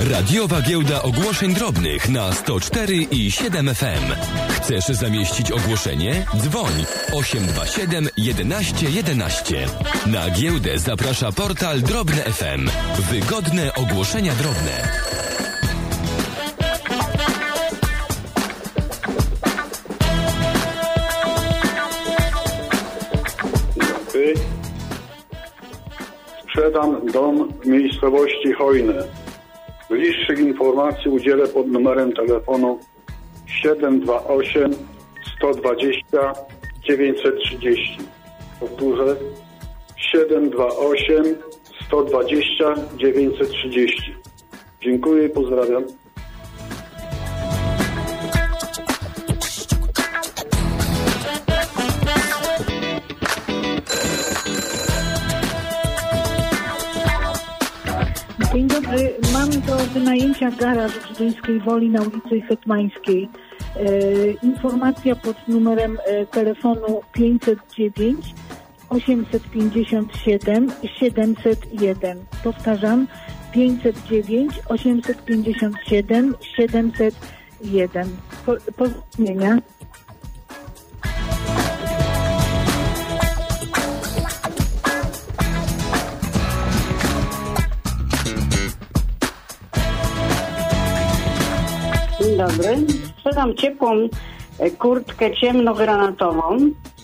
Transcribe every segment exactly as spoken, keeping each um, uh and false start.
Radiowa Giełda Ogłoszeń Drobnych na sto cztery i siedem F M. Chcesz zamieścić ogłoszenie? Dzwoń osiem dwa siedem jedenaście jedenaście. Na giełdę zaprasza portal Drobne F M. Wygodne ogłoszenia drobne. Sprzedam dom w miejscowości Hojne. Bliższych informacji udzielę pod numerem telefonu siedem dwa osiem sto dwadzieścia dziewięćset trzydzieści. Powtórzę siedem dwa osiem sto dwadzieścia dziewięćset trzydzieści. Dziękuję i pozdrawiam. Dzień dobry, mam do wynajęcia garaż w Zduńskiej Woli na ulicy Hetmańskiej. E, informacja pod numerem e, telefonu pięćset dziewięć osiemset pięćdziesiąt siedem siedemset jeden. Powtarzam, pięćset dziewięć osiemset pięćdziesiąt siedem siedemset jeden. Po, pozdrowienia. Dzień dobry. Sprzedam ciepłą kurtkę ciemnogranatową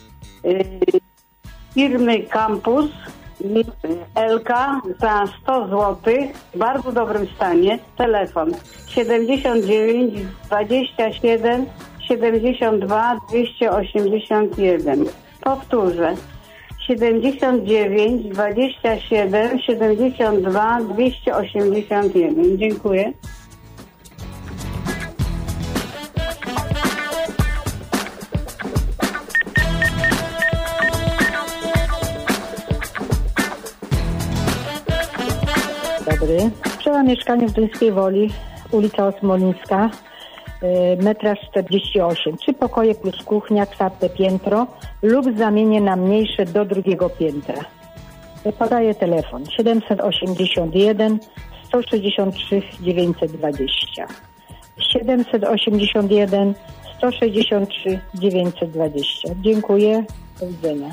firmy Campus L K za sto złotych w bardzo dobrym stanie. Telefon siedemdziesiąt dziewięć dwadzieścia siedem siedemdziesiąt dwa dwieście osiemdziesiąt jeden. Powtórzę siedemdziesiąt dziewięć dwadzieścia siedem siedemdziesiąt dwa dwieście osiemdziesiąt jeden. Dziękuję. Dobry. Sprzedam mieszkanie w Zduńskiej Woli, ulica Osmolińska, yy, metraż czterdzieści osiem. Trzy pokoje plus kuchnia, czwarte piętro lub zamienię na mniejsze do drugiego piętra. Podaję telefon siedemset osiemdziesiąt jeden sto sześćdziesiąt trzy dziewięćset dwadzieścia. siedemset osiemdziesiąt jeden sto sześćdziesiąt trzy dziewięćset dwadzieścia. Dziękuję. Do widzenia.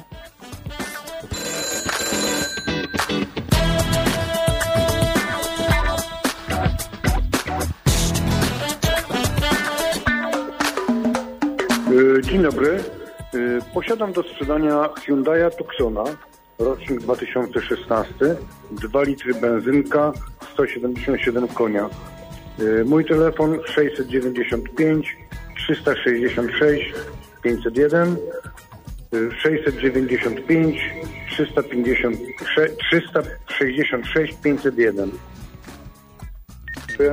Dzień dobry. Posiadam do sprzedania Hyundai'a Tucsona, rocznik dwa tysiące szesnasty, dwa litry benzynka, sto siedemdziesiąt siedem konia. Mój telefon sześćset dziewięćdziesiąt pięć trzysta sześćdziesiąt sześć pięćset jeden, sześćset dziewięćdziesiąt pięć trzysta pięćdziesiąt sześć trzysta sześćdziesiąt sześć pięćset jeden. Dziękuję.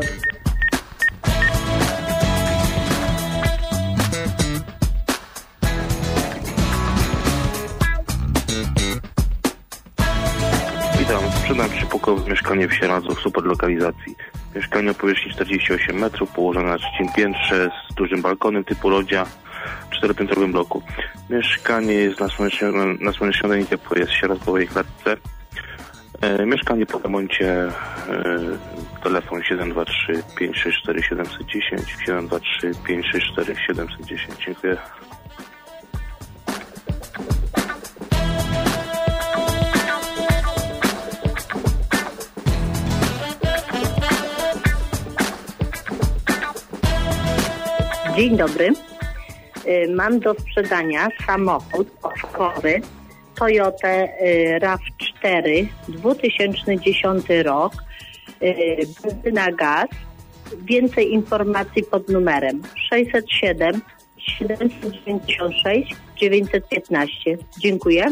Sprzedam trzypokojowe mieszkanie w Sieradzu w super lokalizacji. Mieszkanie o powierzchni czterdzieści osiem metrów, położone na trzecim piętrze z dużym balkonem typu lodzia w czteropiętrowym bloku. Mieszkanie jest nasłonecznione i ciepłe, jest w sieradzowej klatce. E, mieszkanie po remoncie, e, telefon siedem dwa trzy pięć sześć cztery siedemset dziesięć, siedem dwa trzy pięć sześć cztery siedemset dziesięć. Dziękuję. Dzień dobry. Mam do sprzedania samochód osobowy Toyota RAV cztery, dwa tysiące dziesiąty rok, benzyna gaz. Więcej informacji pod numerem sześćset siedem siedemset dziewięćdziesiąt sześć dziewięćset piętnaście. Dziękuję.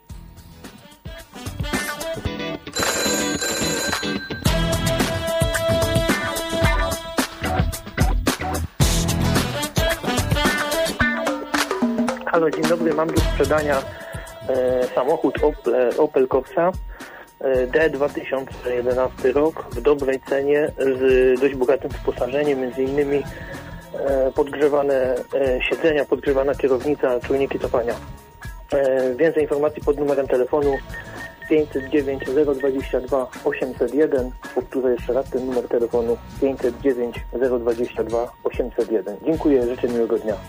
Halo, dzień dobry, mam do sprzedania e, samochód Opel, Opel Corsa e, D dwa tysiące jedenasty rok w dobrej cenie z dość bogatym wyposażeniem, między innymi e, podgrzewane e, siedzenia, podgrzewana kierownica, czujniki cofania. E, więcej informacji pod numerem telefonu pięćset dziewięć zero dwadzieścia dwa osiemset jeden. Powtórzę jeszcze raz ten numer telefonu pięćset dziewięć zero dwadzieścia dwa osiemset jeden. Dziękuję, życzę miłego dnia.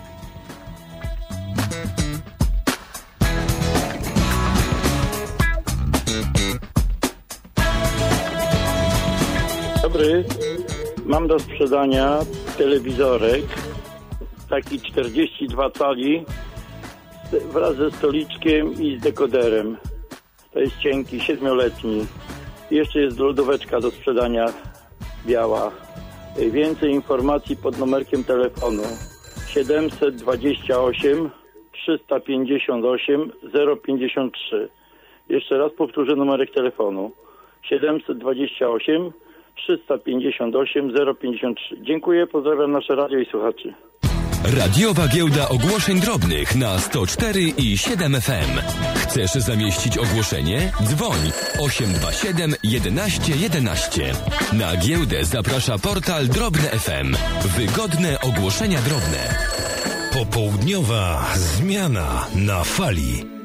Dobry, mam do sprzedania telewizorek, taki czterdzieści dwa cali wraz ze stoliczkiem i z dekoderem. To jest cienki, siedmioletni. Jeszcze jest lodóweczka do sprzedania biała. Więcej informacji pod numerkiem telefonu siedemset dwadzieścia osiem trzysta pięćdziesiąt osiem zero pięćdziesiąt trzy. Jeszcze raz powtórzę numerek telefonu siedemset dwadzieścia osiem trzysta pięćdziesiąt osiem zero pięćdziesiąt trzy. Dziękuję, pozdrawiam nasze radio i słuchaczy. Radiowa giełda ogłoszeń drobnych na sto cztery i siedem F M. Chcesz zamieścić ogłoszenie? Dzwoń osiem dwa siedem jedenaście jedenaście. Na giełdę zaprasza portal Drobne F M. Wygodne ogłoszenia drobne. Popołudniowa zmiana na fali.